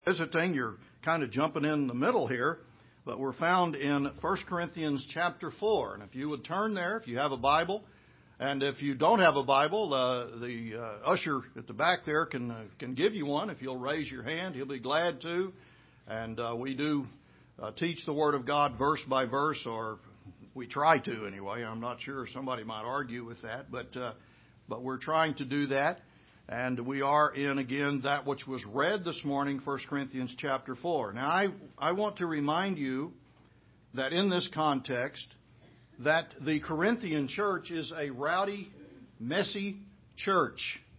Visiting, you're kind of jumping in the middle here, but we're found in 1 Corinthians chapter 4. And if you would turn there, if you have a Bible, and if you don't have a Bible, the usher at the back there can give you one. If you'll raise your hand, he'll be glad to. And we do teach the Word of God verse by verse, or we try to anyway. I'm not sure, somebody might argue with that, but we're trying to do that. And we are in, again, that which was read this morning, 1 Corinthians chapter 4. Now, I want to remind you that in this context, that the Corinthian church is a rowdy, messy church.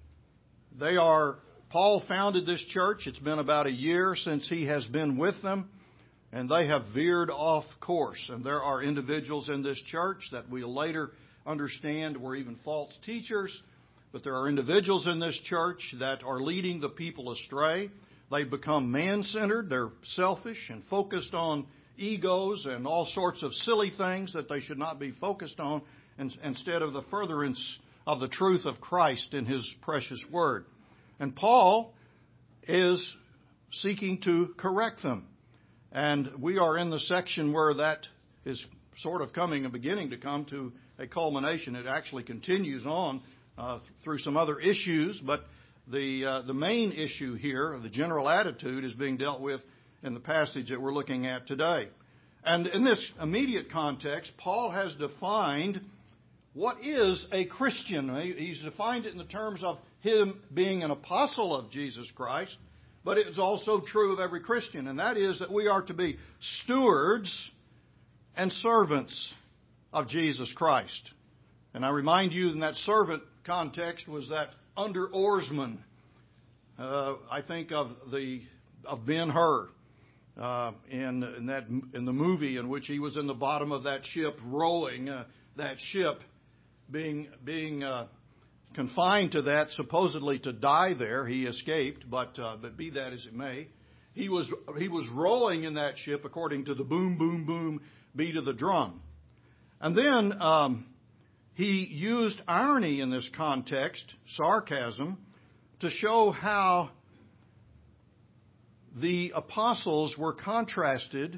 Paul founded this church. It's been about a year since he has been with them, and they have veered off course. And there are individuals in this church that we'll later understand were even false teachers. But there are individuals in this church that are leading the people astray. They've become man-centered. They're selfish and focused on egos and all sorts of silly things that they should not be focused on, instead of the furtherance of the truth of Christ in His precious Word. And Paul is seeking to correct them. And we are in the section where that is sort of beginning to come to a culmination. It actually continues on through some other issues, but the main issue here, the general attitude, is being dealt with in the passage that we're looking at today. And in this immediate context, Paul has defined what is a Christian. He's defined it in the terms of him being an apostle of Jesus Christ, but it's also true of every Christian, and that is that we are to be stewards and servants of Jesus Christ. And I remind you in that servant context was that under oarsman. I think of Ben-Hur in the movie in which he was in the bottom of that ship rowing that ship, being confined to that, supposedly to die there. He escaped, but be that as it may, he was rowing in that ship according to the boom, boom, boom beat of the drum. And then he used irony in this context, sarcasm, to show how the apostles were contrasted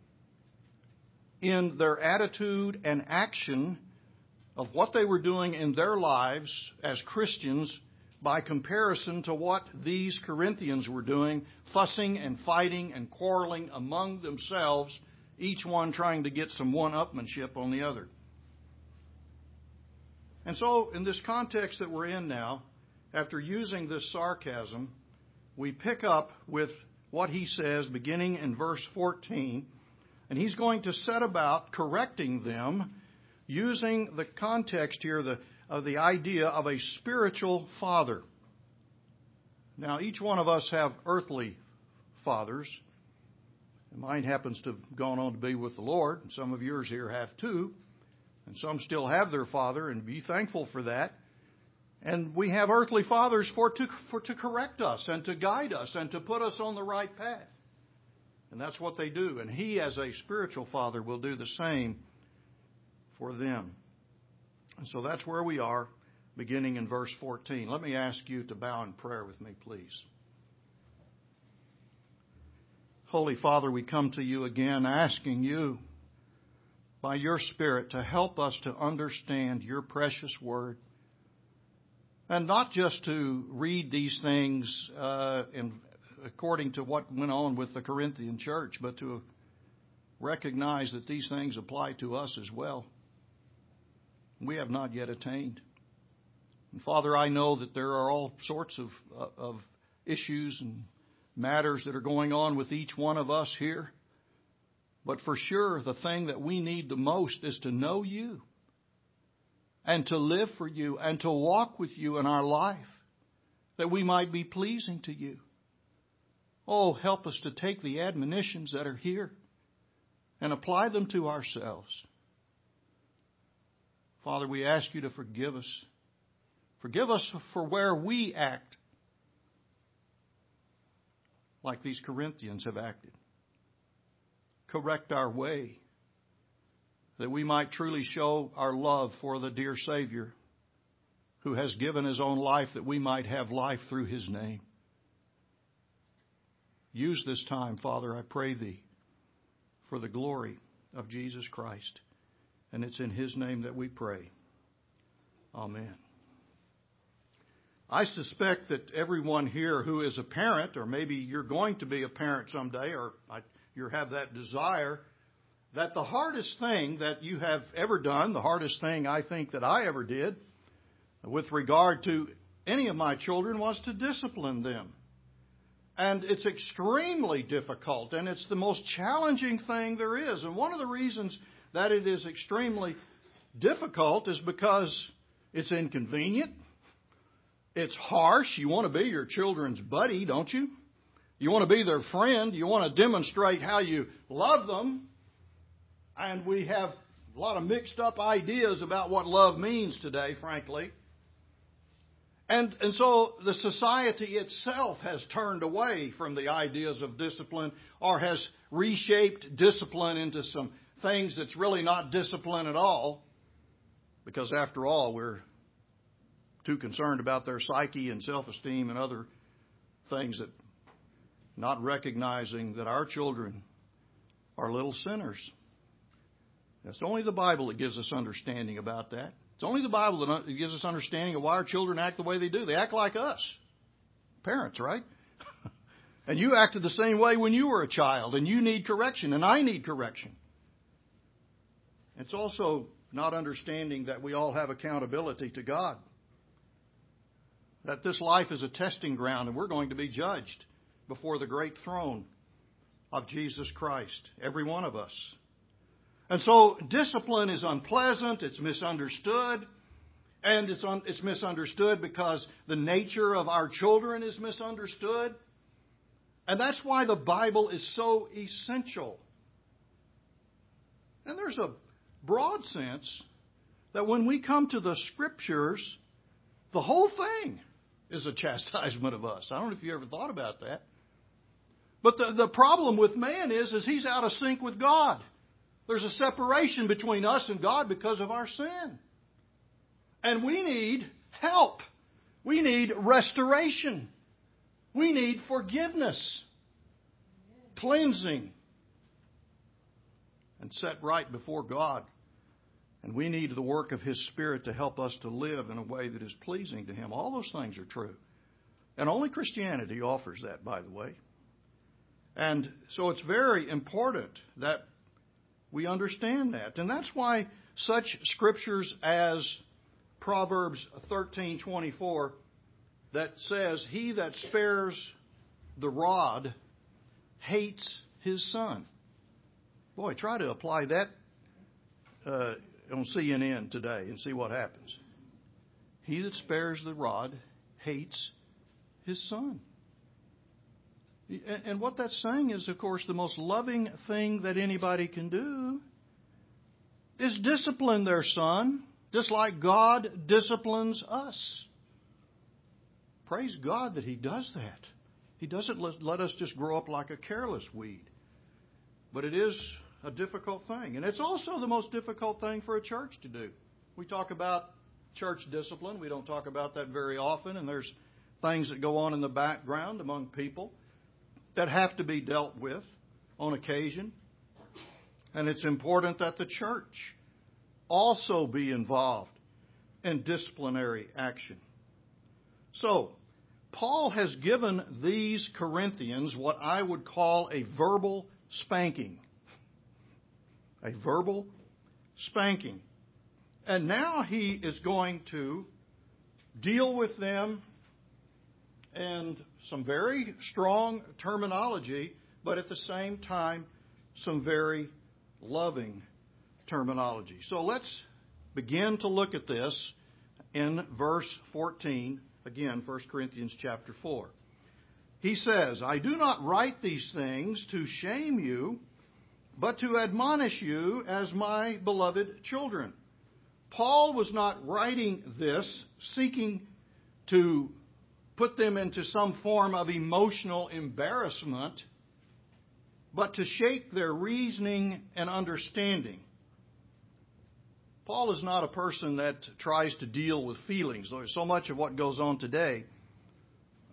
in their attitude and action of what they were doing in their lives as Christians by comparison to what these Corinthians were doing, fussing and fighting and quarreling among themselves, each one trying to get some one-upmanship on the other. And so, in this context that we're in now, after using this sarcasm, we pick up with what he says beginning in verse 14, and he's going to set about correcting them using the context here of the idea of a spiritual father. Now, each one of us have earthly fathers. Mine happens to have gone on to be with the Lord, and some of yours here have too. And some still have their father, and be thankful for that. And we have earthly fathers to correct us and to guide us and to put us on the right path. And that's what they do. And He, as a spiritual father, will do the same for them. And so that's where we are, beginning in verse 14. Let me ask you to bow in prayer with me, please. Holy Father, we come to you again asking you, by your Spirit, to help us to understand your precious Word. And not just to read these things according to what went on with the Corinthian church, but to recognize that these things apply to us as well. We have not yet attained. And Father, I know that there are all sorts of issues and matters that are going on with each one of us here. But for sure, the thing that we need the most is to know you and to live for you and to walk with you in our life, that we might be pleasing to you. Oh, help us to take the admonitions that are here and apply them to ourselves. Father, we ask you to forgive us. Forgive us for where we act like these Corinthians have acted. Correct our way, that we might truly show our love for the dear Savior who has given His own life that we might have life through His name. use this time, Father, I pray Thee, for the glory of Jesus Christ. And it's in His name that we pray. Amen. I suspect that everyone here who is a parent, or maybe you're going to be a parent someday, or you have that desire, that the hardest thing that you have ever done, the hardest thing I think that I ever did with regard to any of my children, was to discipline them. And it's extremely difficult, and it's the most challenging thing there is. And one of the reasons that it is extremely difficult is because it's inconvenient. It's harsh. You want to be your children's buddy, don't you? You want to be their friend. You want to demonstrate how you love them. And we have a lot of mixed up ideas about what love means today, frankly. And so the society itself has turned away from the ideas of discipline, or has reshaped discipline into some things that's really not discipline at all. Because after all, we're too concerned about their psyche and self-esteem and other things, that not recognizing that our children are little sinners. That's only the Bible that gives us understanding about that. It's only the Bible that gives us understanding of why our children act the way they do. They act like us. Parents, right? And you acted the same way when you were a child, and you need correction, and I need correction. It's also not understanding that we all have accountability to God. That this life is a testing ground, and we're going to be judged before the great throne of Jesus Christ, every one of us. And so discipline is unpleasant, it's misunderstood, and it's misunderstood because the nature of our children is misunderstood. And that's why the Bible is so essential. And there's a broad sense that when we come to the Scriptures, the whole thing is a chastisement of us. I don't know if you ever thought about that. But the problem with man is he's out of sync with God. There's a separation between us and God because of our sin. And we need help. We need restoration. We need forgiveness, cleansing, and set right before God. And we need the work of His Spirit to help us to live in a way that is pleasing to Him. All those things are true. And only Christianity offers that, by the way. And so it's very important that we understand that. And that's why such scriptures as Proverbs 13:24 that says, "He that spares the rod hates his son." Boy, try to apply that on CNN today and see what happens. He that spares the rod hates his son. And what that's saying is, of course, the most loving thing that anybody can do is discipline their son, just like God disciplines us. Praise God that He does that. He doesn't let us just grow up like a careless weed. But it is a difficult thing. And it's also the most difficult thing for a church to do. We talk about church discipline. We don't talk about that very often. And there's things that go on in the background among people that have to be dealt with on occasion. And it's important that the church also be involved in disciplinary action. So, Paul has given these Corinthians what I would call a verbal spanking. A verbal spanking. And now he is going to deal with them in some very strong terminology, but at the same time, some very loving terminology. So let's begin to look at this in verse 14, again, 1 Corinthians chapter 4. He says, "I do not write these things to shame you, but to admonish you as my beloved children." Paul was not writing this seeking to put them into some form of emotional embarrassment, but to shake their reasoning and understanding. Paul is not a person that tries to deal with feelings. There's so much of what goes on today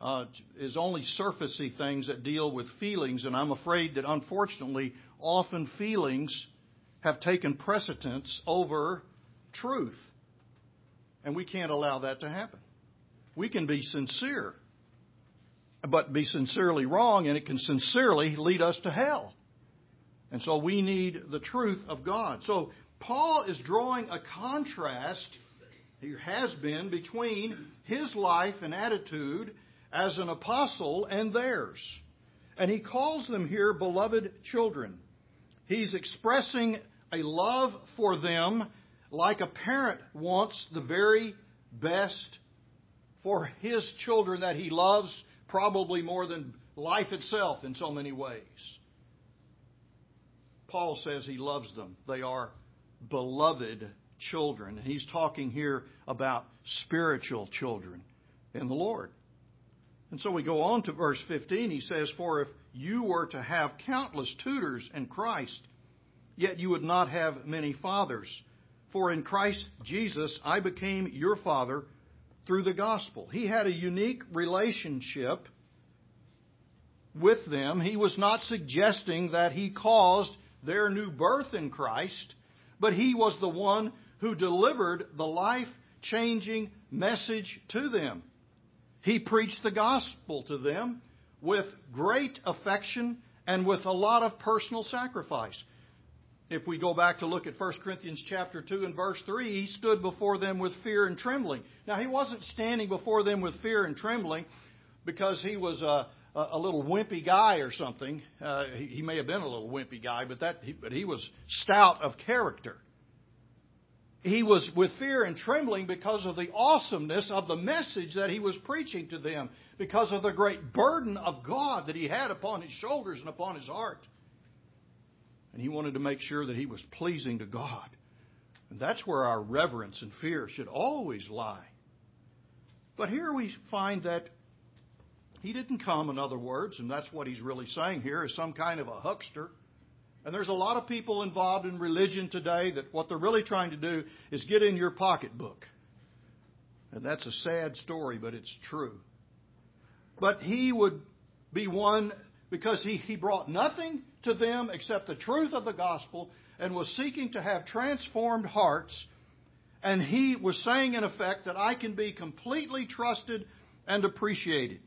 is only surfacey things that deal with feelings, and I'm afraid that unfortunately often feelings have taken precedence over truth. And we can't allow that to happen. We can be sincere, but be sincerely wrong, and it can sincerely lead us to hell. And so we need the truth of God. So Paul is drawing a contrast, he has been, between his life and attitude as an apostle and theirs. And he calls them here beloved children. He's expressing a love for them like a parent wants the very best for his children that he loves, probably more than life itself in so many ways. Paul says he loves them. They are beloved children. And he's talking here about spiritual children in the Lord. And so we go on to verse 15. He says, "For if you were to have countless tutors in Christ, yet you would not have many fathers. For in Christ Jesus I became your father through the gospel." He had a unique relationship with them. He was not suggesting that he caused their new birth in Christ, but he was the one who delivered the life-changing message to them. He preached the gospel to them with great affection and with a lot of personal sacrifice. If we go back to look at 1 Corinthians chapter 2 and verse 3, he stood before them with fear and trembling. Now, he wasn't standing before them with fear and trembling because he was a little wimpy guy or something. He may have been a little wimpy guy, but he was stout of character. He was with fear and trembling because of the awesomeness of the message that he was preaching to them, because of the great burden of God that he had upon his shoulders and upon his heart. And he wanted to make sure that he was pleasing to God. And that's where our reverence and fear should always lie. But here we find that he didn't come, in other words, and that's what he's really saying here, as some kind of a huckster. And there's a lot of people involved in religion today that what they're really trying to do is get in your pocketbook. And that's a sad story, but it's true. But he would be one because he brought nothing to them except the truth of the gospel and was seeking to have transformed hearts. And he was saying, in effect, that I can be completely trusted and appreciated.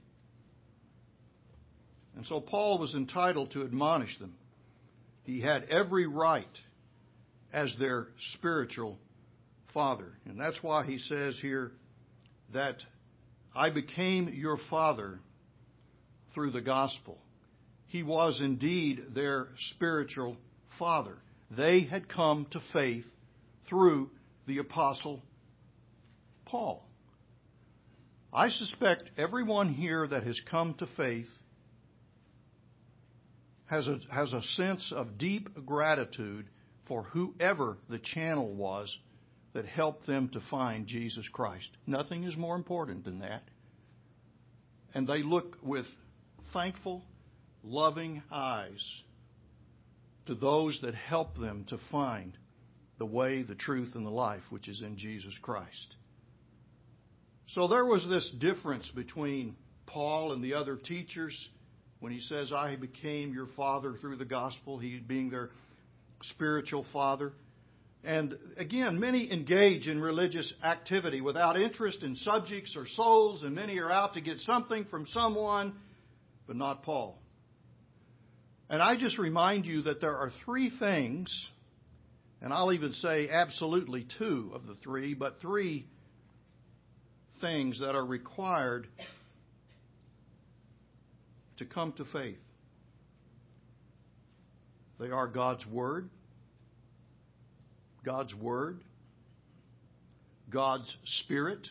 And so Paul was entitled to admonish them. He had every right as their spiritual father. And that's why he says here that I became your father through the gospel. He was indeed their spiritual father. They had come to faith through the Apostle Paul. I suspect everyone here that has come to faith has a sense of deep gratitude for whoever the channel was that helped them to find Jesus Christ. Nothing is more important than that. And they look with thankful, loving eyes to those that help them to find the way, the truth, and the life, which is in Jesus Christ. So there was this difference between Paul and the other teachers. When he says, I became your father through the gospel, he being their spiritual father. And again, many engage in religious activity without interest in subjects or souls, and many are out to get something from someone, but not Paul. And I just remind you that there are three things, and I'll even say absolutely two of the three, but three things that are required to come to faith. They are God's Word, God's Spirit,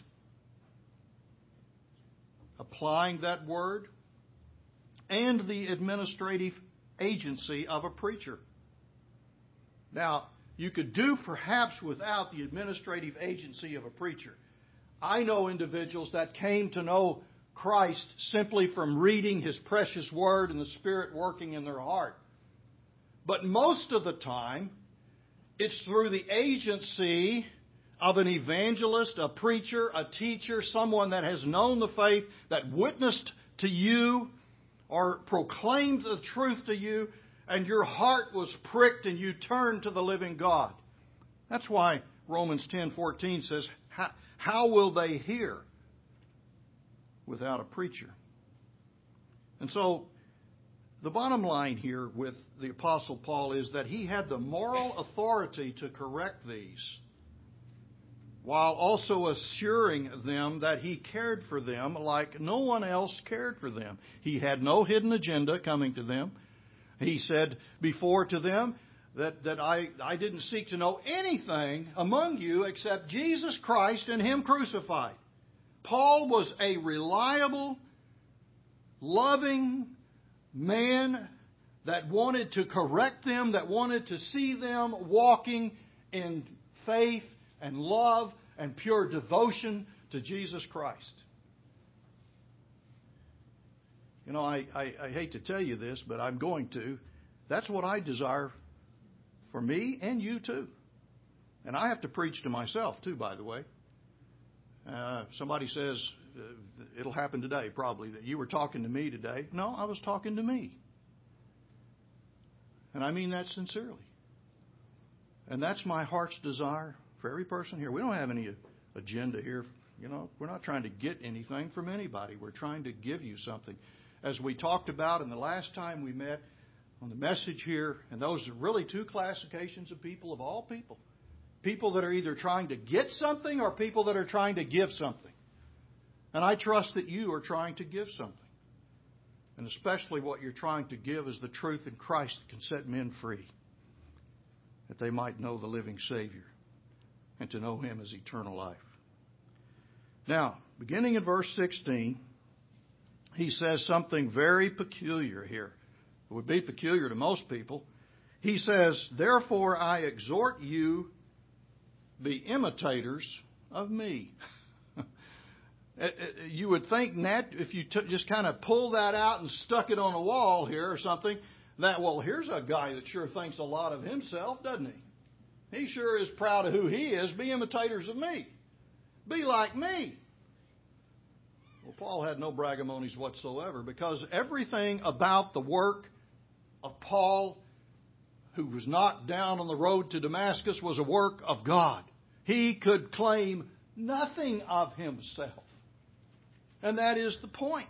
applying that Word, and the administrative agency of a preacher. Now, you could do perhaps without the administrative agency of a preacher. I know individuals that came to know Christ simply from reading His precious Word and the Spirit working in their heart. But most of the time, it's through the agency of an evangelist, a preacher, a teacher, someone that has known the faith, that witnessed to you or proclaimed the truth to you, and your heart was pricked and you turned to the living God. That's why Romans 10:14 says, how will they hear without a preacher? And so the bottom line here with the Apostle Paul is that he had the moral authority to correct these, while also assuring them that he cared for them like no one else cared for them. He had no hidden agenda coming to them. He said before to them that I didn't seek to know anything among you except Jesus Christ and Him crucified. Paul was a reliable, loving man that wanted to correct them, that wanted to see them walking in faith and love and pure devotion to Jesus Christ. You know, I hate to tell you this, but I'm going to. That's what I desire for me and you too. And I have to preach to myself too, by the way. Somebody says, it'll happen today probably, that you were talking to me today. No, I was talking to me. And I mean that sincerely. And that's my heart's desire for every person here. We don't have any agenda here. You know, we're not trying to get anything from anybody. We're trying to give you something. As we talked about in the last time we met on the message here, and those are really two classifications of people, of all people. People that are either trying to get something or people that are trying to give something. And I trust that you are trying to give something. And especially what you're trying to give is the truth in Christ that can set men free, that they might know the living Savior and to know Him as eternal life. Now, beginning in verse 16, he says something very peculiar here. It would be peculiar to most people. He says, therefore I exhort you, be imitators of me. You would think that if you just kind of pull that out and stuck it on a wall here or something, that, well, here's a guy that sure thinks a lot of himself, doesn't he? He sure is proud of who he is. Be imitators of me. Be like me. Well, Paul had no braggamonies whatsoever, because everything about the work of Paul, who was not down on the road to Damascus, was a work of God. He could claim nothing of himself. And that is the point.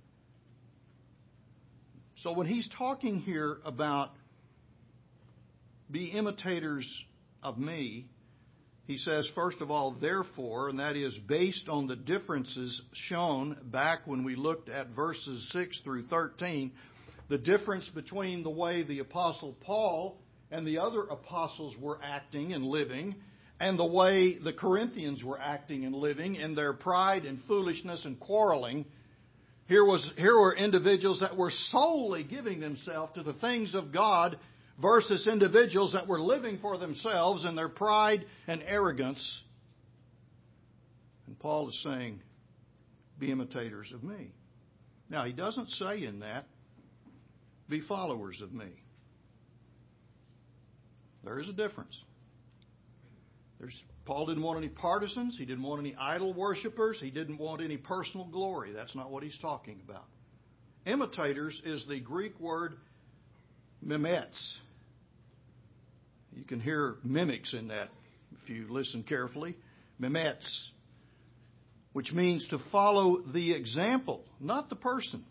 So when he's talking here about be imitators of me, he says, first of all, therefore, and that is based on the differences shown back when we looked at verses 6 through 13, the difference between the way the Apostle Paul and the other apostles were acting and living, and the way the Corinthians were acting and living in their pride and foolishness and quarreling. Here were individuals that were solely giving themselves to the things of God versus individuals that were living for themselves in their pride and arrogance. And Paul is saying, be imitators of me. Now, he doesn't say in that, be followers of me. There is a difference. Paul didn't want any partisans. He didn't want any idol worshipers. He didn't want any personal glory. That's not what he's talking about. Imitators is the Greek word mimets. You can hear mimics in that if you listen carefully. Mimets, which means to follow the example, not the person.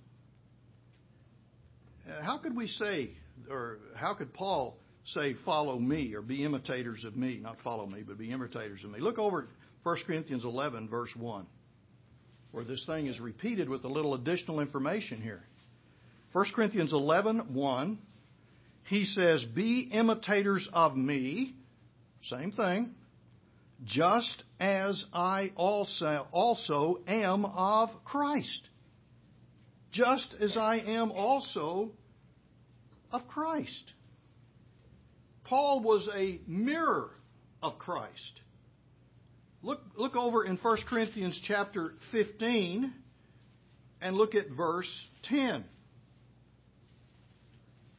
How could we say, or how could Paul say, follow me, or be imitators of me? Not follow me, but be imitators of me. Look over at 1 Corinthians 11, verse 1, where this thing is repeated with a little additional information here. 1 Corinthians 11, 1, he says, be imitators of me, same thing, just as I also am of Christ. Just as I am also of Christ. Paul was a mirror of Christ. Look over in 1 Corinthians chapter 15 and look at verse 10.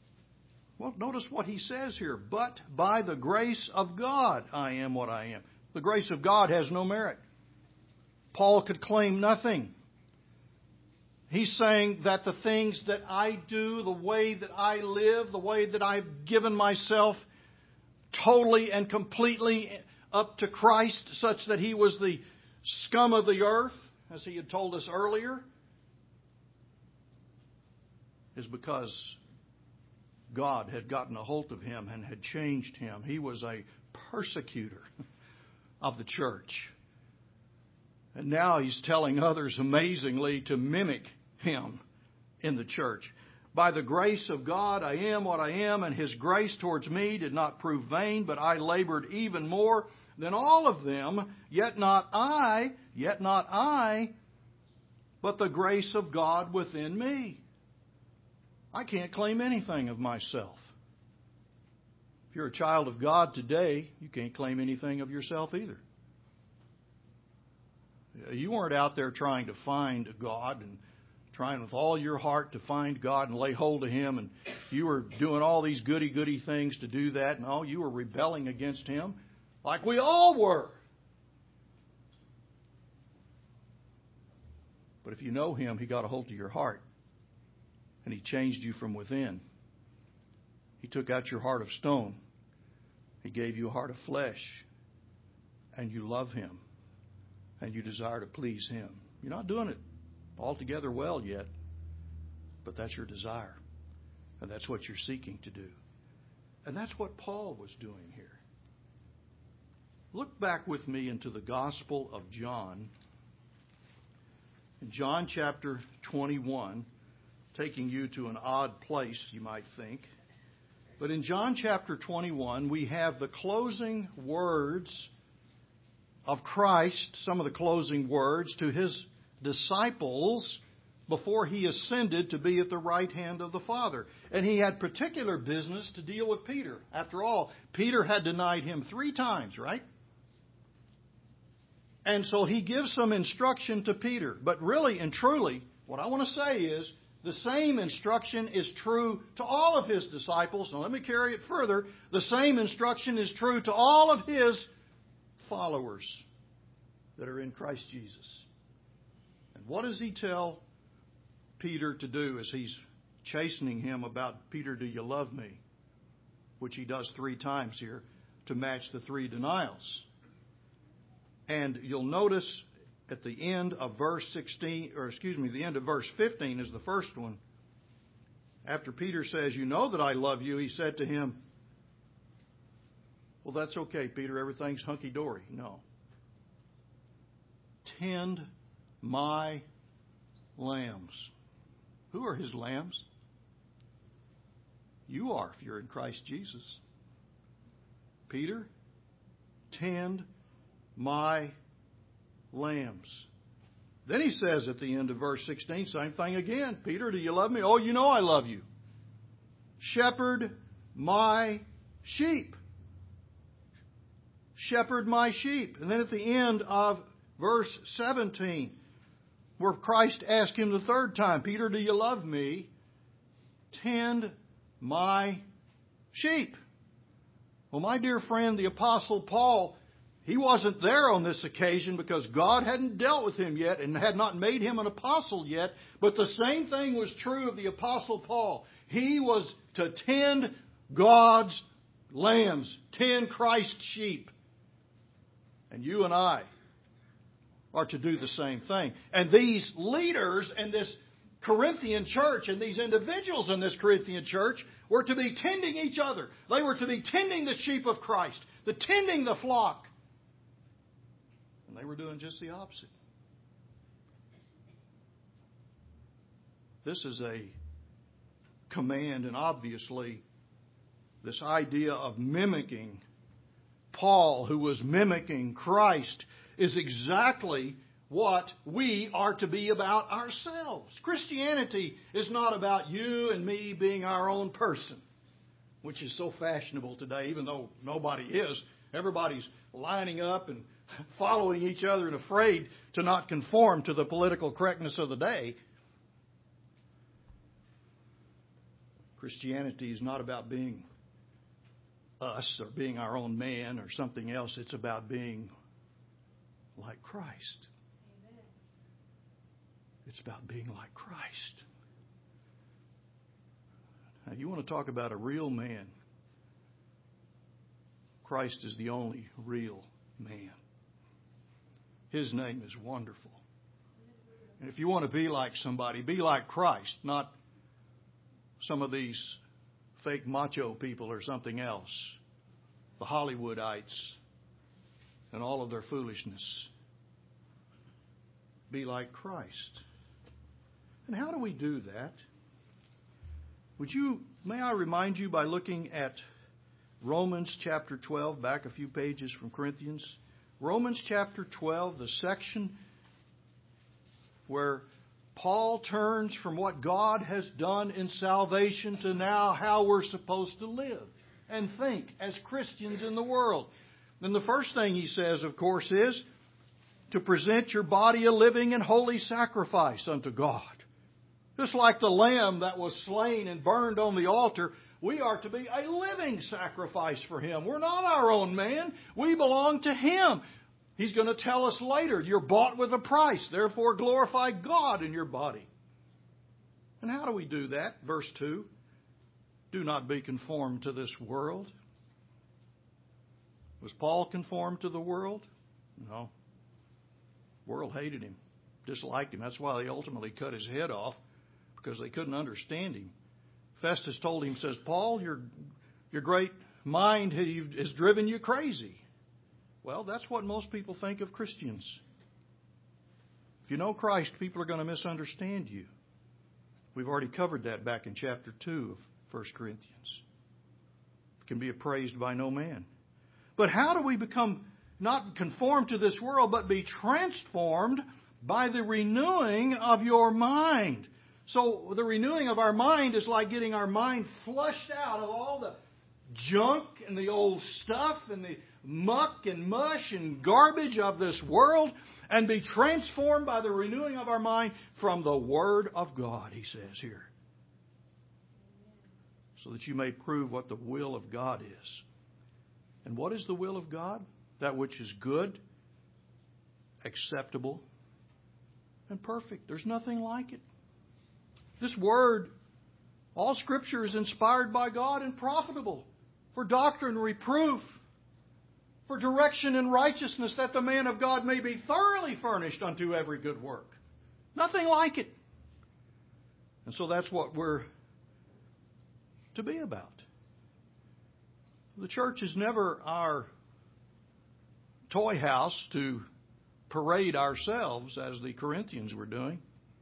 Well, notice what he says here. But by the grace of God I am what I am. The grace of God has no merit. Paul could claim nothing. He's saying that the things that I do, the way that I live, the way that I've given myself totally and completely up to Christ, such that He was the scum of the earth, as He had told us earlier, is because God had gotten a hold of him and had changed him. He was a persecutor of the church. And now he's telling others amazingly to mimic him in the church. By the grace of God, I am what I am, and His grace towards me did not prove vain, but I labored even more than all of them, yet not I, but the grace of God within me. I can't claim anything of myself. If you're a child of God today, you can't claim anything of yourself either. You weren't out there trying to find God and trying with all your heart to find God and lay hold of Him, and you were doing all these goody things to do that. No, you were rebelling against Him like we all were. But if you know Him, He got a hold of your heart, and He changed you from within. He took out your heart of stone. He gave you a heart of flesh, and you love Him, and you desire to please Him. You're not doing it altogether well yet, but that's your desire, and that's what you're seeking to do. And that's what Paul was doing here. Look back with me into the Gospel of John. In John chapter 21, taking you to an odd place, you might think. But in John chapter 21, we have the closing words of Christ, some of the closing words to His disciples before He ascended to be at the right hand of the Father. And He had particular business to deal with Peter. After all, Peter had denied Him 3 times, right? And so He gives some instruction to Peter. But really and truly, what I want to say is, the same instruction is true to all of His disciples. Now let me carry it further. The same instruction is true to all of His followers that are in Christ Jesus. And what does He tell Peter to do as He's chastening him about, Peter, do you love me? Which He does 3 times here to match the 3 denials. And you'll notice at the end of verse 16, the end of verse 15 is the first one. After Peter says, you know that I love you, He said to him, well, that's okay, Peter, everything's hunky-dory. No. Tend my lambs. Who are His lambs? You are, if you're in Christ Jesus. Peter, tend my lambs. Then He says at the end of verse 16, same thing again. Peter, do you love me? Oh, you know I love you. Shepherd my sheep. Shepherd my sheep. And then at the end of verse 17, where Christ asked Him the 3rd time, Peter, do you love me? Tend my sheep. Well, my dear friend, the Apostle Paul, he wasn't there on this occasion because God hadn't dealt with him yet and had not made him an apostle yet. But the same thing was true of the Apostle Paul. He was to tend God's lambs, tend Christ's sheep. And you and I are to do the same thing. And these leaders in this Corinthian church and these individuals in this Corinthian church were to be tending each other. They were to be tending the sheep of Christ, tending the flock. And they were doing just the opposite. This is a command, and obviously this idea of mimicking Paul, who was mimicking Christ, is exactly what we are to be about ourselves. Christianity is not about you and me being our own person, which is so fashionable today, even though nobody is. Everybody's lining up and following each other and afraid to not conform to the political correctness of the day. Christianity is not about being us or being our own man or something else. It's about being like Christ. It's about being like Christ. Now, you want to talk about a real man. Christ is the only real man. His name is wonderful. And if you want to be like somebody, be like Christ, not some of these fake macho people or something else. The Hollywoodites and all of their foolishness. Be like Christ. And how do we do that? May I remind you by looking at Romans chapter 12, back a few pages from Corinthians. Romans chapter 12, the section where Paul turns from what God has done in salvation to now how we're supposed to live and think as Christians in the world. And the first thing he says, of course, is to present your body a living and holy sacrifice unto God. Just like the lamb that was slain and burned on the altar, we are to be a living sacrifice for Him. We're not our own man. We belong to Him. He's going to tell us later, you're bought with a price. Therefore, glorify God in your body. And how do we do that? Verse 2, do not be conformed to this world. Was Paul conformed to the world? No. The world hated him, disliked him. That's why they ultimately cut his head off, because they couldn't understand him. Festus told him, says, Paul, your great mind has driven you crazy. Well, that's what most people think of Christians. If you know Christ, people are going to misunderstand you. We've already covered that back in chapter 2 of 1 Corinthians. It can be appraised by no man. But how do we become not conformed to this world, but be transformed by the renewing of your mind? So the renewing of our mind is like getting our mind flushed out of all the junk and the old stuff and the muck and mush and garbage of this world, and be transformed by the renewing of our mind from the Word of God, he says here. So that you may prove what the will of God is. And what is the will of God? That which is good, acceptable, and perfect. There's nothing like it. This Word, all Scripture is inspired by God and profitable for doctrine, reproof, for direction in righteousness, that the man of God may be thoroughly furnished unto every good work. Nothing like it. And so that's what we're to be about. The church is never our toy house to parade ourselves as the Corinthians were doing.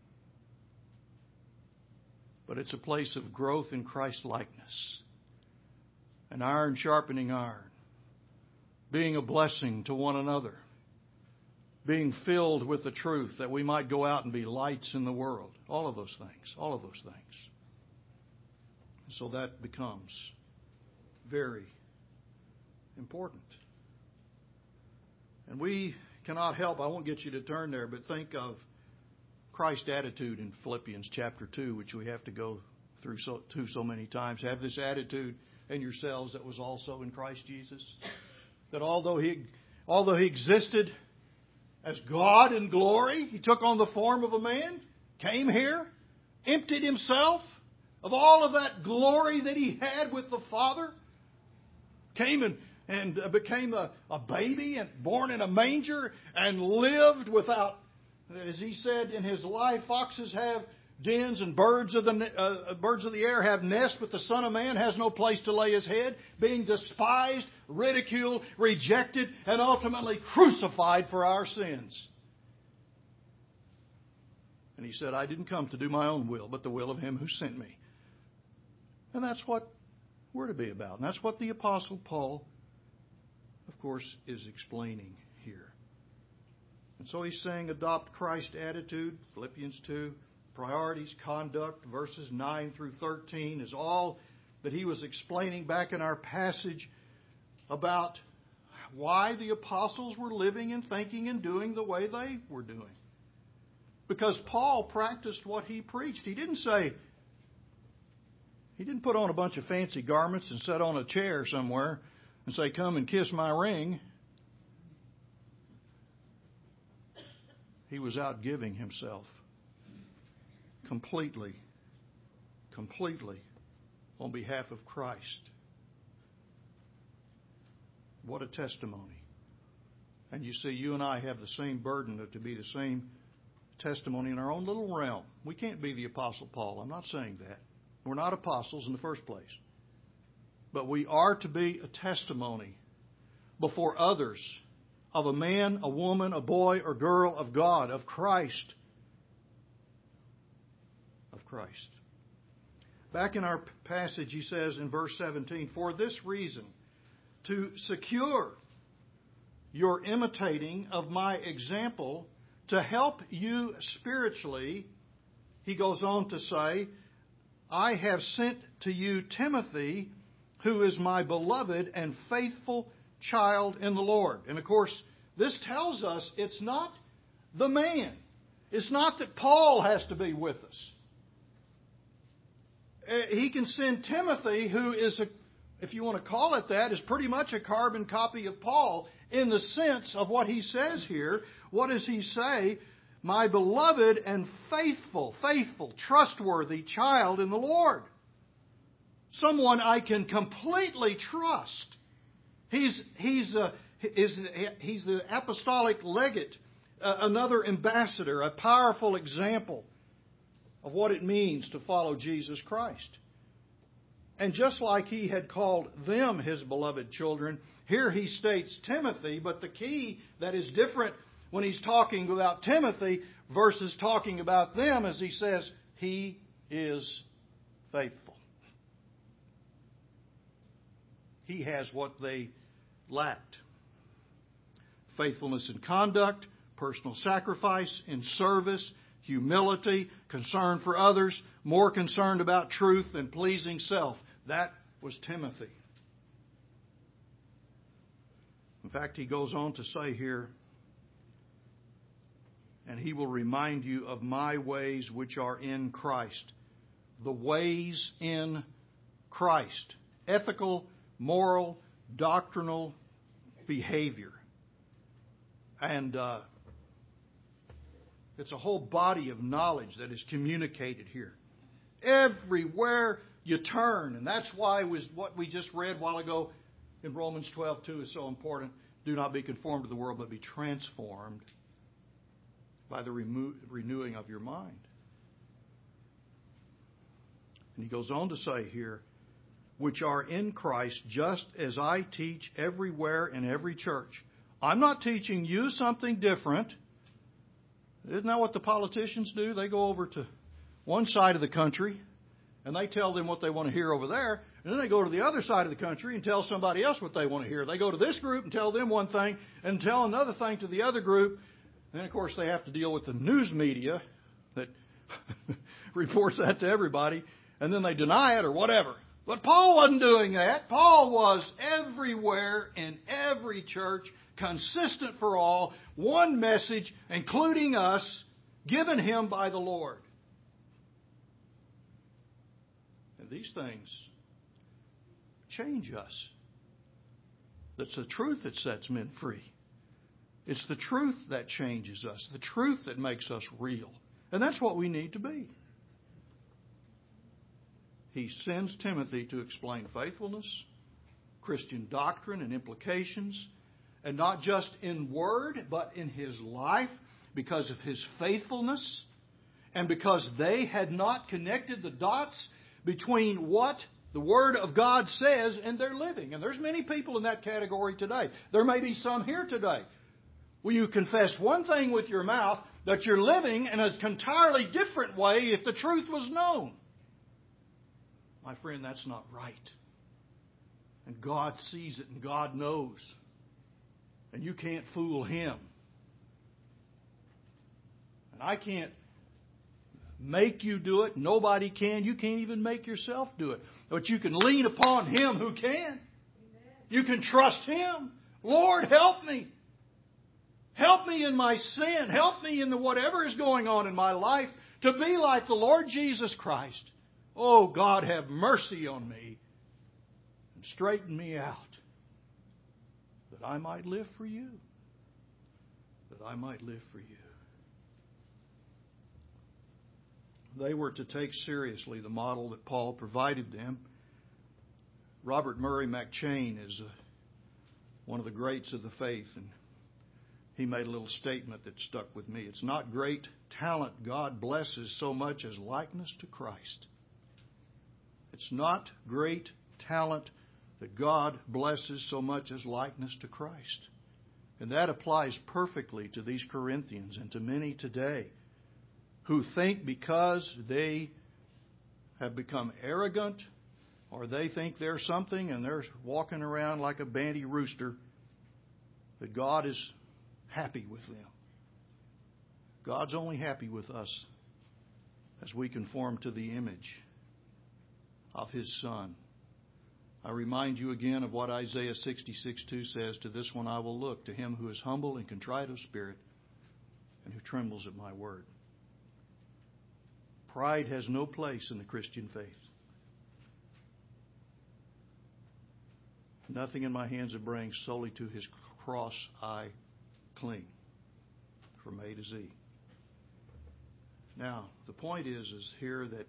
But it's a place of growth in Christ-likeness. And iron sharpening iron. Being a blessing to one another. Being filled with the truth that we might go out and be lights in the world. All of those things. All of those things. So that becomes very important. And we cannot help, I won't get you to turn there, but think of Christ's attitude in Philippians chapter 2, which we have to go through so many times. Have this attitude in yourselves that was also in Christ Jesus. That although he existed as God in glory, He took on the form of a man, came here, emptied Himself of all of that glory that He had with the Father, came and became a baby and born in a manger and lived without, as He said in His life, foxes have dens and birds of the air have nests, but the Son of Man has no place to lay His head, being despised, ridiculed, rejected, and ultimately crucified for our sins. And He said, I didn't come to do my own will, but the will of Him who sent me. And that's what we're to be about. And that's what the Apostle Paul, of course, is explaining here. And so he's saying adopt Christ's attitude, Philippians 2. Priorities, conduct, verses 9 through 13 is all that he was explaining back in our passage about why the apostles were living and thinking and doing the way they were doing. Because Paul practiced what he preached. He didn't put on a bunch of fancy garments and sit on a chair somewhere and say, come and kiss my ring. He was out giving himself completely on behalf of Christ. What a testimony. And you see, you and I have the same burden to be the same testimony in our own little realm. We can't be the Apostle Paul. I'm not saying that. We're not apostles in the first place. But we are to be a testimony before others of a man, a woman, a boy or girl of God, of Christ. Of Christ. Back in our passage, he says in verse 17, for this reason, to secure your imitating of my example, to help you spiritually, he goes on to say, I have sent to you Timothy, who is my beloved and faithful child in the Lord. And of course, this tells us it's not the man. It's not that Paul has to be with us. He can send Timothy, who is, if you want to call it that, is pretty much a carbon copy of Paul in the sense of what he says here. What does he say? My beloved and faithful, trustworthy child in the Lord. Someone I can completely trust. He's the apostolic legate, another ambassador, a powerful example of what it means to follow Jesus Christ. And just like he had called them his beloved children, here he states Timothy, but the key that is different when he's talking about Timothy versus talking about them is he says, he is faithful. He has what they lacked. Faithfulness in conduct, personal sacrifice, in service, humility, concern for others, more concerned about truth than pleasing self. That was Timothy. In fact, he goes on to say here, and he will remind you of my ways which are in Christ. The ways in Christ. Ethical, moral, doctrinal behavior. And it's a whole body of knowledge that is communicated here. Everywhere you turn. And that's why what we just read a while ago in Romans 12:2 is so important. Do not be conformed to the world, but be transformed by the renewing of your mind. And he goes on to say here, which are in Christ, just as I teach everywhere in every church. I'm not teaching you something different. Isn't that what the politicians do? They go over to one side of the country and they tell them what they want to hear over there. And then they go to the other side of the country and tell somebody else what they want to hear. They go to this group and tell them one thing and tell another thing to the other group. And then, of course, they have to deal with the news media that reports that to everybody. And then they deny it or whatever. But Paul wasn't doing that. Paul was everywhere in every church, consistent for all, one message, including us, given him by the Lord. And these things change us. That's the truth that sets men free. It's the truth that changes us, the truth that makes us real. And that's what we need to be. He sends Timothy to explain faithfulness, Christian doctrine and implications, and not just in word, but in his life, because of his faithfulness, and because they had not connected the dots between what the Word of God says and their living. And there's many people in that category today. There may be some here today. Will you confess one thing with your mouth that you're living in an entirely different way if the truth was known? My friend, that's not right. And God sees it and God knows. And you can't fool Him. And I can't make you do it. Nobody can. You can't even make yourself do it. But you can lean upon Him who can. You can trust Him. Lord, help me. Help me in my sin. Help me in whatever is going on in my life to be like the Lord Jesus Christ. Oh, God, have mercy on me and straighten me out that I might live for You. That I might live for You. they were to take seriously the model that Paul provided them. Robert Murray McCheyne is one of the greats of the faith, and he made a little statement that stuck with me. It's not great talent God blesses so much as likeness to Christ. It's not great talent that God blesses so much as likeness to Christ. And that applies perfectly to these Corinthians and to many today who think because they have become arrogant or they think they're something and they're walking around like a banty rooster, that God is happy with them. God's only happy with us as we conform to the image of His Son. I remind you again of what Isaiah 66:2 says, "To this one I will look, to him who is humble and contrite of spirit and who trembles at my word." Pride has no place in the Christian faith. Nothing in my hands I bring, solely to His cross I cling, from A to Z. Now, the point is here that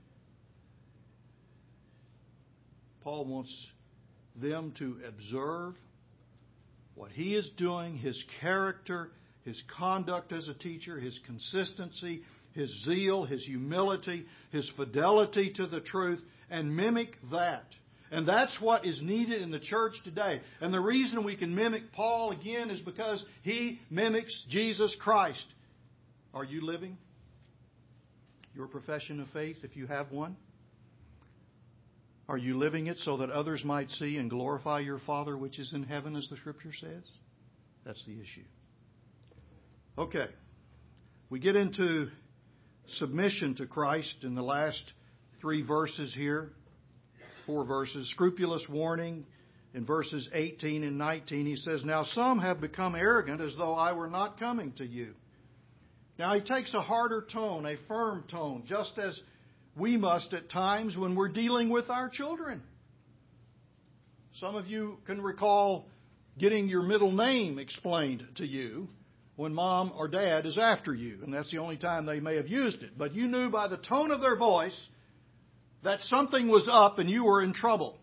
Paul wants them to observe what he is doing, his character, his conduct as a teacher, his consistency, his zeal, his humility, his fidelity to the truth, and mimic that. And that's what is needed in the church today. And the reason we can mimic Paul again is because he mimics Jesus Christ. Are you living your profession of faith if you have one? Are you living it so that others might see and glorify your Father which is in heaven, as the Scripture says? That's the issue. Okay. We get into submission to Christ in the last 3 verses here. 4 verses. Scrupulous warning in verses 18 and 19. He says, "Now some have become arrogant as though I were not coming to you." Now he takes a harder tone, a firm tone, just as we must at times when we're dealing with our children. Some of you can recall getting your middle name explained to you when mom or dad is after you, and that's the only time they may have used it. But you knew by the tone of their voice that something was up and you were in trouble.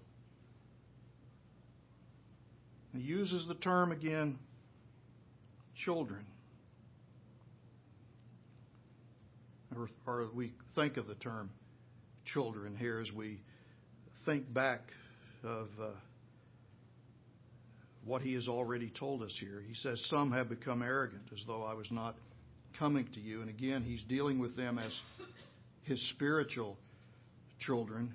He uses the term again, children. Or we think of the term children here as we think back of what he has already told us here. He says, "Some have become arrogant as though I was not coming to you." And again, he's dealing with them as his spiritual children.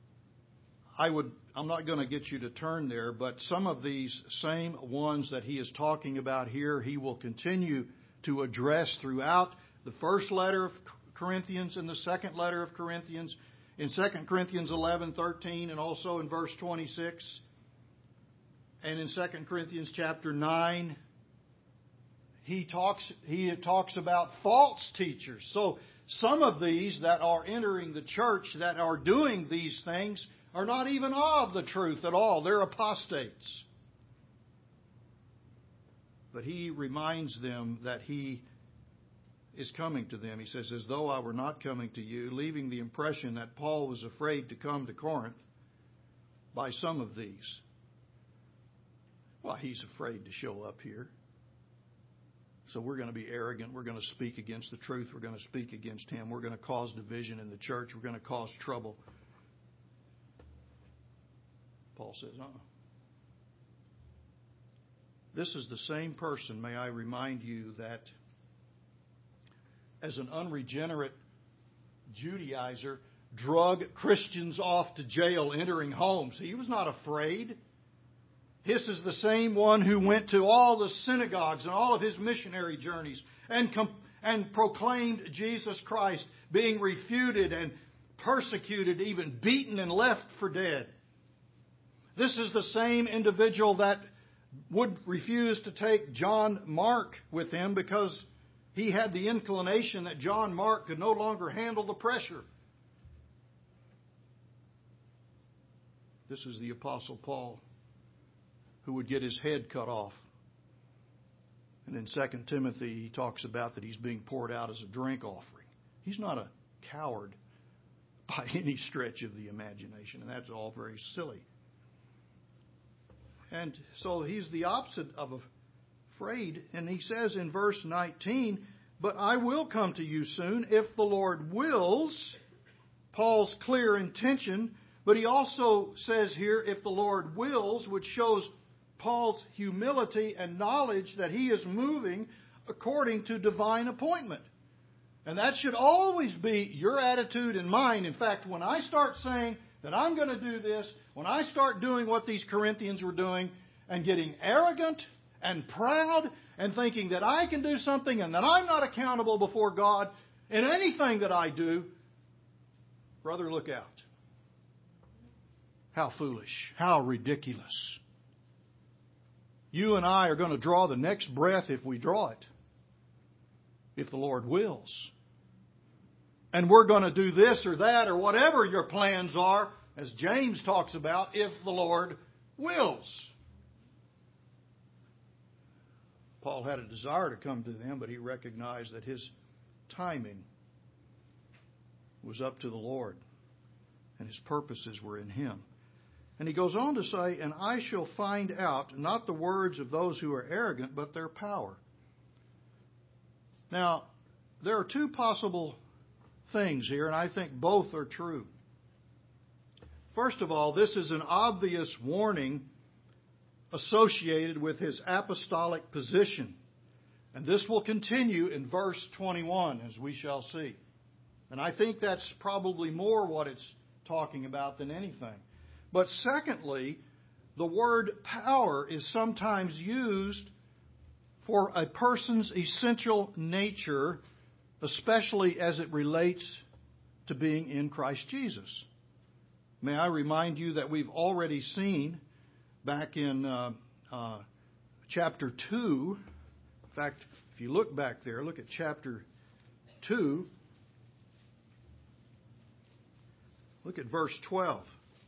I'm not going to get you to turn there, but some of these same ones that he is talking about here, he will continue to address throughout the first letter of Corinthians and the second letter of Corinthians, in 2 Corinthians 11:13, and also in verse 26. And in 2 Corinthians chapter 9, he talks about false teachers. So some of these that are entering the church, that are doing these things, are not even of the truth at all. They're apostates. But he reminds them that he is coming to them. He says, "As though I were not coming to you," leaving the impression that Paul was afraid to come to Corinth by some of these. Well, he's afraid to show up here. So we're going to be arrogant. We're going to speak against the truth. We're going to speak against him. We're going to cause division in the church. We're going to cause trouble. Paul says, This is the same person, may I remind you, that as an unregenerate Judaizer, drug Christians off to jail, entering homes. He was not afraid. This is the same one who went to all the synagogues and all of his missionary journeys and proclaimed Jesus Christ, being refuted and persecuted, even beaten and left for dead. This is the same individual that would refuse to take John Mark with him because he had the inclination that John Mark could no longer handle the pressure. This is the Apostle Paul, who would get his head cut off. And in 2 Timothy, he talks about that he's being poured out as a drink offering. He's not a coward by any stretch of the imagination. And that's all very silly. And so he's the opposite of afraid. And he says in verse 19, "But I will come to you soon, if the Lord wills." Paul's clear intention. But he also says here, "if the Lord wills," which shows Paul's humility and knowledge that he is moving according to divine appointment. And that should always be your attitude and mine. In fact, when I start saying that I'm going to do this, when I start doing what these Corinthians were doing and getting arrogant and proud and thinking that I can do something and that I'm not accountable before God in anything that I do, brother, look out. How foolish. How ridiculous. You and I are going to draw the next breath if we draw it, if the Lord wills. And we're going to do this or that or whatever your plans are, as James talks about, if the Lord wills. Paul had a desire to come to them, but he recognized that his timing was up to the Lord, and his purposes were in him. And he goes on to say, "And I shall find out not the words of those who are arrogant, but their power." Now, there are two possible things here, and I think both are true. First of all, this is an obvious warning associated with his apostolic position. And this will continue in verse 21, as we shall see. And I think that's probably more what it's talking about than anything. But secondly, the word power is sometimes used for a person's essential nature, especially as it relates to being in Christ Jesus. May I remind you that we've already seen back in chapter 2. In fact, if you look back there, look at chapter 2. Look at verse 12.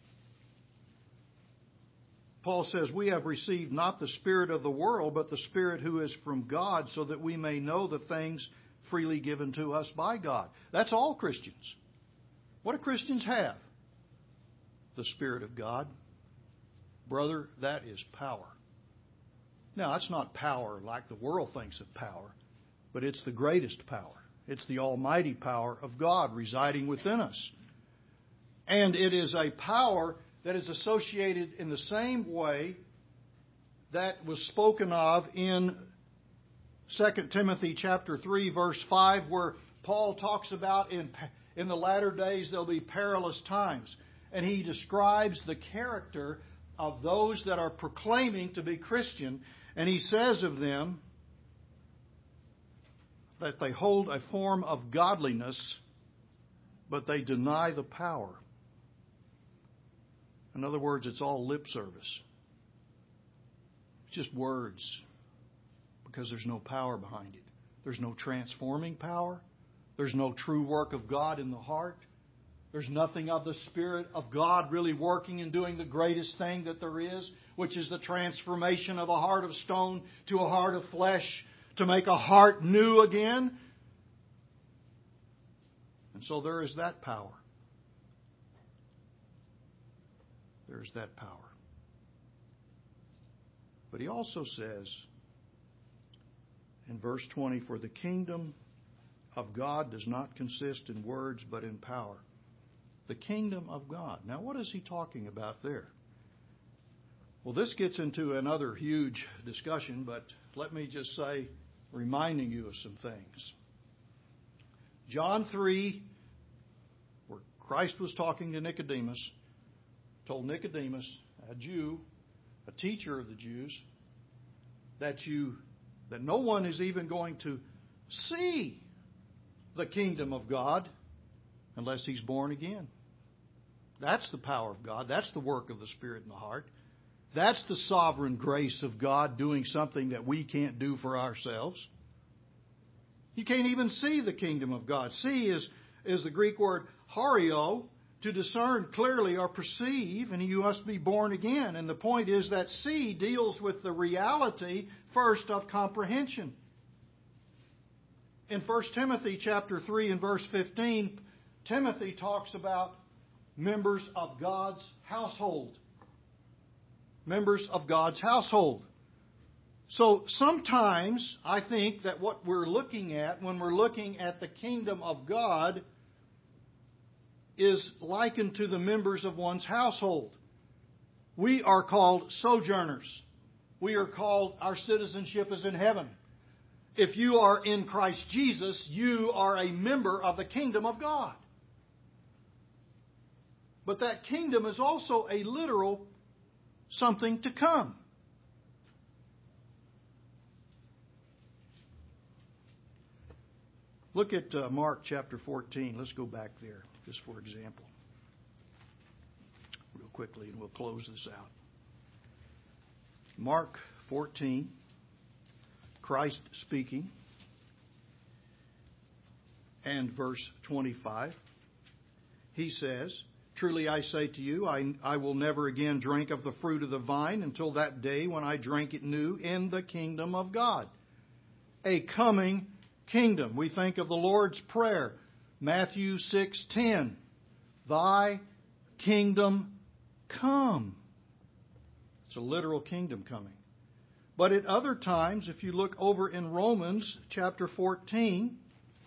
Paul says, "We have received not the spirit of the world, but the Spirit who is from God, so that we may know the things freely given to us by God." That's all Christians. What do Christians have? The Spirit of God. Brother, that is power. Now, that's not power like the world thinks of power, but it's the greatest power. It's the almighty power of God residing within us. And it is a power that is associated in the same way that was spoken of in 2 Timothy chapter 3, verse 5, where Paul talks about in the latter days there'll be perilous times. And he describes the character of those that are proclaiming to be Christian. And he says of them that they hold a form of godliness, but they deny the power. In other words, it's all lip service. It's just words, because there's no power behind it. There's no transforming power. There's no true work of God in the heart. There's nothing of the Spirit of God really working and doing the greatest thing that there is, which is the transformation of a heart of stone to a heart of flesh, to make a heart new again. And so there is that power. There's that power. But he also says in verse 20, "For the kingdom of God does not consist in words, but in power." The kingdom of God. Now, what is he talking about there? Well, this gets into another huge discussion, but let me just say, reminding you of some things. John 3, where Christ was talking to Nicodemus, told Nicodemus, a Jew, a teacher of the Jews, that no one is even going to see the kingdom of God unless he's born again. That's the power of God. That's the work of the Spirit in the heart. That's the sovereign grace of God doing something that we can't do for ourselves. You can't even see the kingdom of God. See is the Greek word hario, to discern clearly or perceive, and you must be born again. And the point is that see deals with the reality first of comprehension. In 1 Timothy chapter 3 and verse 15, Timothy talks about members of God's household. Members of God's household. So sometimes I think that what we're looking at when we're looking at the kingdom of God is likened to the members of one's household. We are called sojourners. We are called, our citizenship is in heaven. If you are in Christ Jesus, you are a member of the kingdom of God. But that kingdom is also a literal something to come. Look at Mark chapter 14. Let's go back there, just for example. Real quickly, and we'll close this out. Mark 14, Christ speaking, and verse 25. He says, "Truly I say to you, I will never again drink of the fruit of the vine until that day when I drink it new in the kingdom of God." A coming kingdom. We think of the Lord's Prayer, Matthew 6:10. Thy kingdom come. It's a literal kingdom coming. But at other times, if you look over in Romans chapter 14,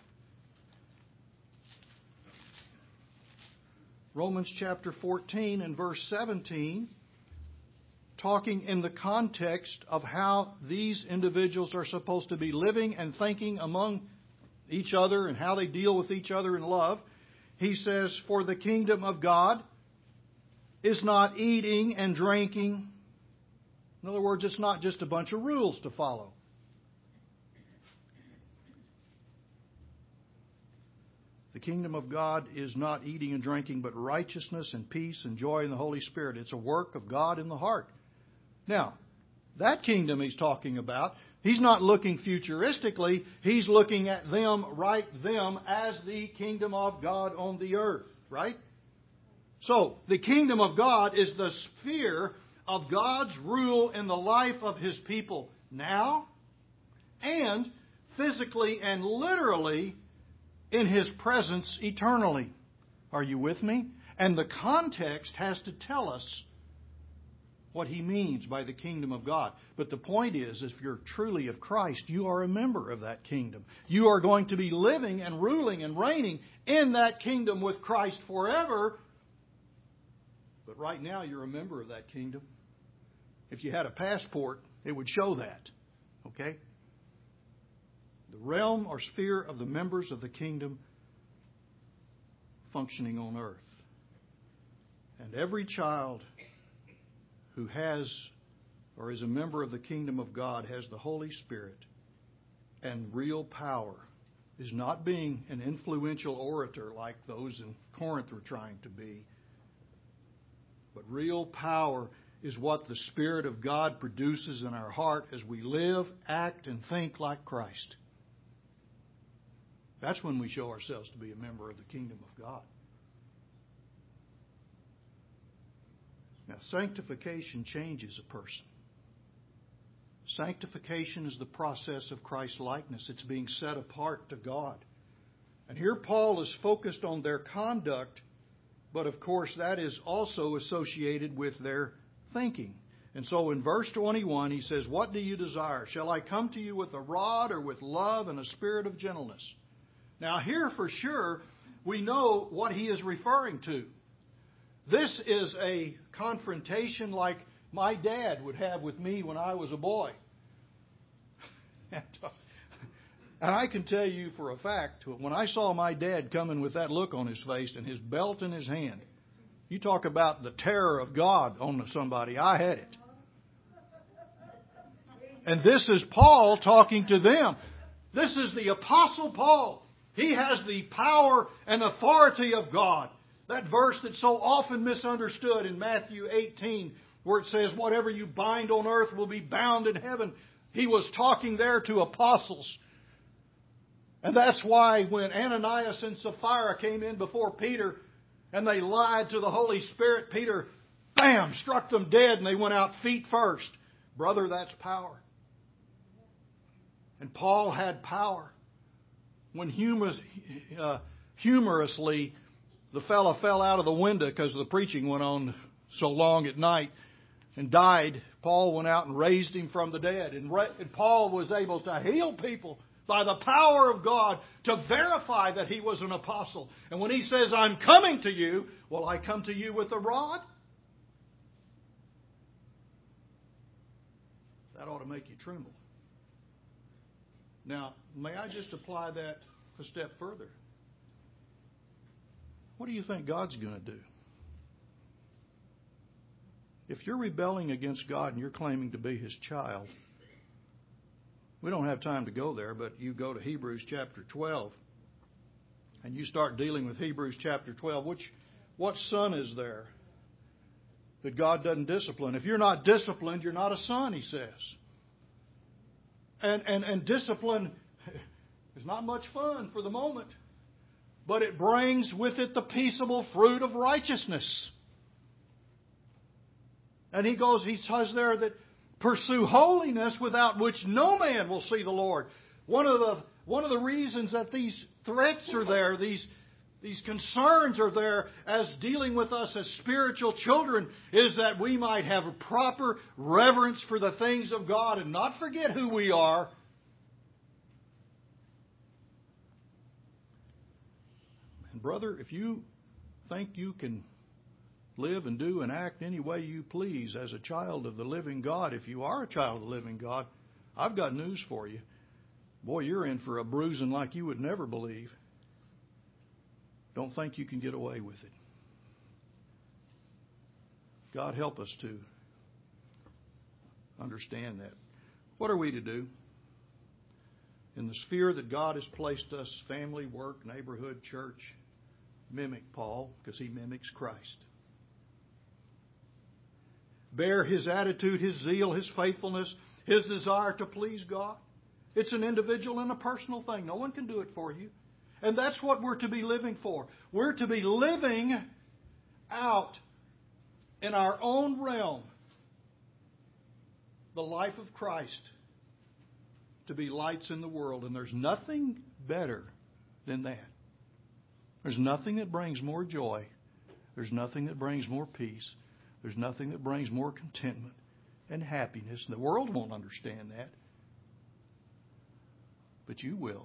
Romans chapter 14 and verse 17, talking in the context of how these individuals are supposed to be living and thinking among each other and how they deal with each other in love. He says, "For the kingdom of God is not eating and drinking." In other words, it's not just a bunch of rules to follow. The kingdom of God is not eating and drinking, but righteousness and peace and joy in the Holy Spirit. It's a work of God in the heart. Now, that kingdom he's talking about, he's not looking futuristically. He's looking at them as the kingdom of God on the earth, right? So, the kingdom of God is the sphere of God's rule in the life of His people now and physically and literally in His presence eternally. Are you with me? And the context has to tell us what He means by the kingdom of God. But the point is, if you're truly of Christ, you are a member of that kingdom. You are going to be living and ruling and reigning in that kingdom with Christ forever. But right now, you're a member of that kingdom. If you had a passport, it would show that. Okay? The realm or sphere of the members of the kingdom functioning on earth. And every child who has or is a member of the kingdom of God has the Holy Spirit and real power. Is not being an influential orator like those in Corinth were trying to be. But real power is what the Spirit of God produces in our heart as we live, act, and think like Christ. That's when we show ourselves to be a member of the kingdom of God. Now, sanctification changes a person. Sanctification is the process of Christ-likeness. It's being set apart to God. And here Paul is focused on their conduct, but of course that is also associated with their thinking. And so in verse 21 he says, "What do you desire? Shall I come to you with a rod or with love and a spirit of gentleness?" Now here for sure we know what he is referring to. This is a confrontation like my dad would have with me when I was a boy. And I can tell you for a fact, when I saw my dad coming with that look on his face and his belt in his hand, you talk about the terror of God on somebody, I had it. And this is Paul talking to them. This is the Apostle Paul. He has the power and authority of God. That verse that's so often misunderstood in Matthew 18, where it says, "Whatever you bind on earth will be bound in heaven." He was talking there to apostles. And that's why when Ananias and Sapphira came in before Peter and they lied to the Holy Spirit, Peter, bam, struck them dead and they went out feet first. Brother, that's power. And Paul had power when humorously the fella fell out of the window because the preaching went on so long at night and died. Paul went out and raised him from the dead. And Paul was able to heal people by the power of God to verify that he was an apostle. And when he says, I'm coming to you, well, I come to you with a rod? That ought to make you tremble. Now, may I just apply that a step further? What do you think God's going to do? If you're rebelling against God and you're claiming to be His child, we don't have time to go there, but you go to Hebrews chapter 12 and you start dealing with Hebrews chapter 12. What son is there that God doesn't discipline? If you're not disciplined, you're not a son, he says. And discipline is not much fun for the moment, but it brings with it the peaceable fruit of righteousness. And he says there that pursue holiness without which no man will see the Lord. One of the reasons that these threats are there, these concerns are there as dealing with us as spiritual children, is that we might have a proper reverence for the things of God and not forget who we are. And brother, if you think you can live and do and act any way you please as a child of the living God, if you are a child of the living God, I've got news for you. Boy, you're in for a bruising like you would never believe. Don't think you can get away with it. God help us to understand that. What are we to do? In the sphere that God has placed us, family, work, neighborhood, church, mimic Paul, because he mimics Christ. Bear his attitude, his zeal, his faithfulness, his desire to please God. It's an individual and a personal thing. No one can do it for you. And that's what we're to be living for. We're to be living out in our own realm the life of Christ, to be lights in the world. And there's nothing better than that. There's nothing that brings more joy. There's nothing that brings more peace. There's nothing that brings more contentment and happiness. The world won't understand that. But you will.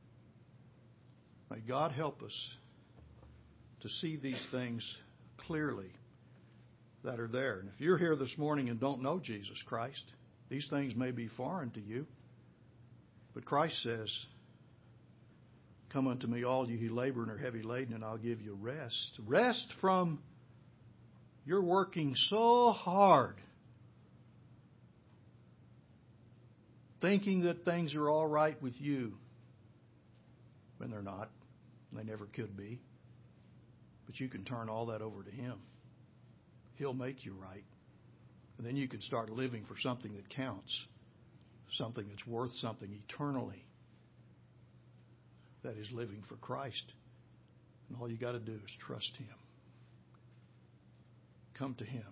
May God help us to see these things clearly that are there. And if you're here this morning and don't know Jesus Christ, these things may be foreign to you. But Christ says, come unto me, all you who labor and are heavy laden, and I'll give you rest. Rest from you're working so hard, thinking that things are all right with you, when they're not. They never could be. But you can turn all that over to Him. He'll make you right. And then you can start living for something that counts, something that's worth something eternally. That is living for Christ. And all you got to do is trust Him. Come to Him.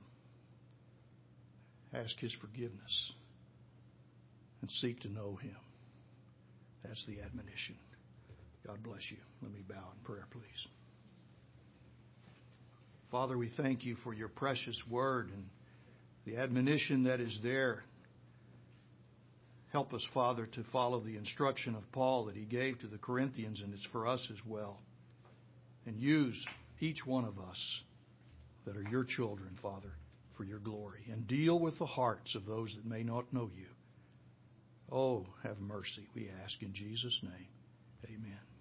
Ask His forgiveness. And seek to know Him. That's the admonition. God bless you. Let me bow in prayer, please. Father, we thank you for your precious word and the admonition that is there. Help us, Father, to follow the instruction of Paul that he gave to the Corinthians, and it's for us as well. And use each one of us that are your children, Father, for your glory. And deal with the hearts of those that may not know you. Oh, have mercy, we ask in Jesus' name. Amen.